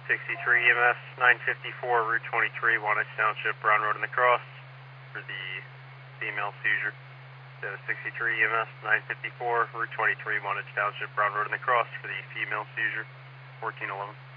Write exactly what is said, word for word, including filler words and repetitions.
sixty-three E M S nine fifty-four, Route twenty-three, Wantage Township, Brown Road in the Cross for the female seizure. So sixty-three E M S nine fifty-four, Route twenty-three, Wantage Township, Brown Road in the Cross for the female seizure, fourteen eleven.